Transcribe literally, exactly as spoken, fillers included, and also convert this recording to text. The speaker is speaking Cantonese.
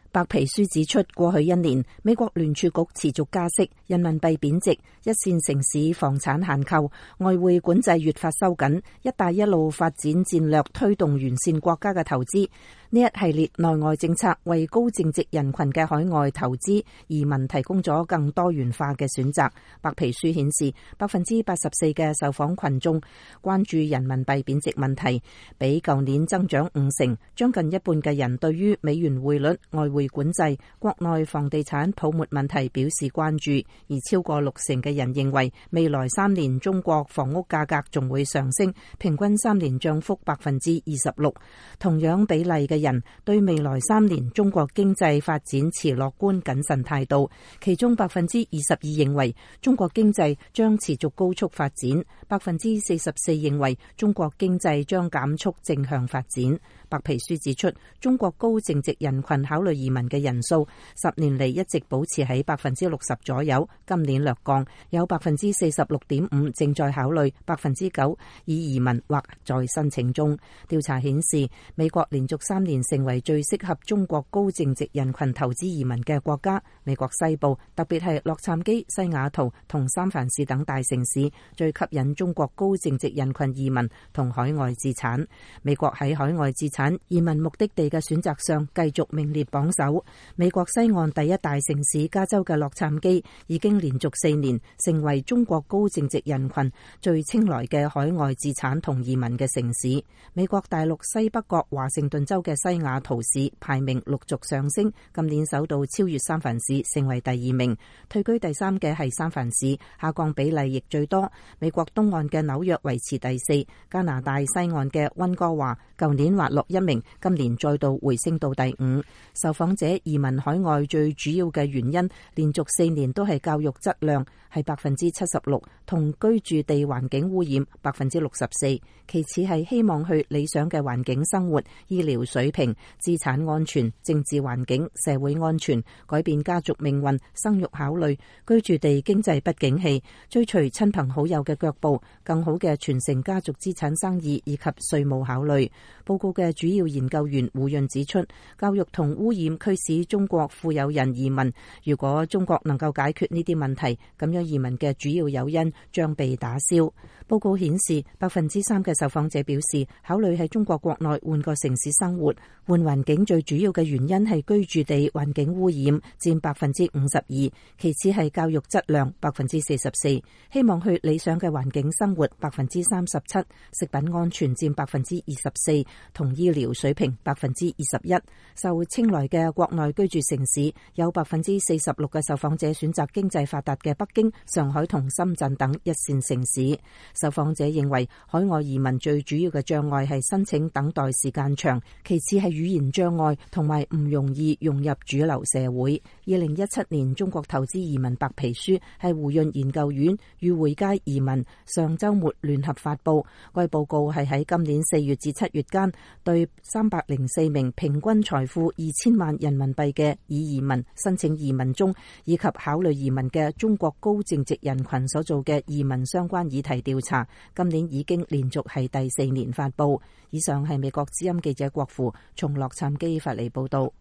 白皮書指出，過去一年，美國聯儲局持續加息，人民幣貶值，一線城市房產限購，外匯管制越發收緊，一帶一路發展戰略推動完善國家嘅投資。呢一系列內外政策為高淨值人群嘅海外投資移民提供咗更多元化嘅選擇。白皮書顯示，百分之八十四嘅受訪群眾關注人民幣貶值問題，比舊年增長五成。將近一半嘅人對於美元匯率、外匯管制、國內房地產泡沫問題表示關注，而超過六成嘅人認為未來三年中國房屋價格仲會上升，平均三年漲幅百分之二十六。同樣比例嘅人對未來三年中國經濟發展持樂觀謹慎態度，其中百分之二十二認為中國經濟將持續高速發展，百分之四十四認為中國經濟將減速正向發展。白皮書指出，中國高淨值人群考慮移民嘅人數十年嚟一直保持喺百分之六十左右，今年略降，有百分之四十六點五正在考慮，百分之九已移民或在申請中。調查顯示，美國連續三年成為最適合中國高淨值人群投資移民嘅國家。美國西部，特別係洛杉磯、西雅圖同三藩市等大城市，最吸引中國高淨值人群移民同海外資產。美國喺海外資產移民目的地嘅選擇上繼續名列榜首。美國西岸第一大城市加州嘅洛杉磯已經連續四年成為中國高淨值人群最青睞嘅海外資產同移民嘅城市。美國大陸西北角華盛頓州嘅西雅圖市排名陸續上升，今年首度超越三藩市，成為第二名。退居第三嘅係三藩市，下降比例亦最多。美國東岸嘅紐約維持第四，加拿大西岸嘅溫哥華舊年滑落一名，今年再度回升到第五。受訪者移民海外最主要嘅原因，連續四年都係教育質量，係百分之七十六，同居住地環境污染百分之六十四。其次係希望去理想嘅環境生活、醫療水平、資產安全、政治環境、社會安全、改變家族命運、生育考慮、居住地經濟不景氣、追隨親朋好友嘅腳步、更好嘅傳承家族資產生意以及稅務考慮。報告嘅主要研究員胡潤指出，教育同污染驅使中國富有人移民。如果中國能夠解決呢啲問題，咁樣移民嘅主要誘因將被打消。報告顯示，百分之三嘅受訪者表示考慮喺中國國內換個城市生活。換環境最主要嘅原因係居住地環境污染，佔百分之五十二，其次係教育質量百分之四十四，希望去理想嘅環境生活百分之三十七，食品安全佔百分之二十四，同醫療水平百分之二十一。受青睞嘅國內居住城市有百分之四十六嘅受訪者選擇經濟發達嘅北京、上海同深圳等一線城市。受訪者認為海外移民最主要嘅障礙係申請等待時間長，其次係語言障礙同埋唔容易融入主流社會。二零一七年中國投資移民白皮書係胡潤研究院與匯佳移民上週末聯合發布。該報告係喺今年四月至七月間對三百零四名平均財富二千萬人民幣嘅已移民、申請移民中以及考慮移民嘅中國高淨值人群所做嘅移民相關議題調查，今年已經連續係第四年發布。以上係美國之音記者郭芙從洛杉磯發嚟報道。